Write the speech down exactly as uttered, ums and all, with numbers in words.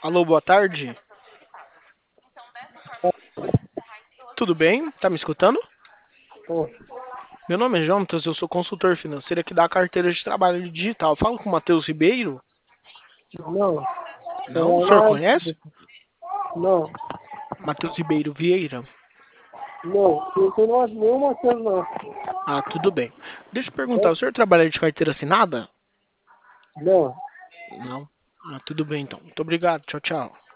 Alô, boa tarde. Tudo bem? Tá me escutando? Pô, Meu nome é Jonatas, eu sou consultor financeiro aqui da carteira de trabalho digital. Falo com o Matheus Ribeiro? não, Não? O foi senhor lá, conhece? não, Matheus Ribeiro Vieira? não, não tem mais nenhuma coisa não. Ah, tudo bem. Deixa eu perguntar, É? o senhor trabalha de carteira assinada? Não. Não. Ah, tudo bem então. Muito obrigado. Tchau, tchau.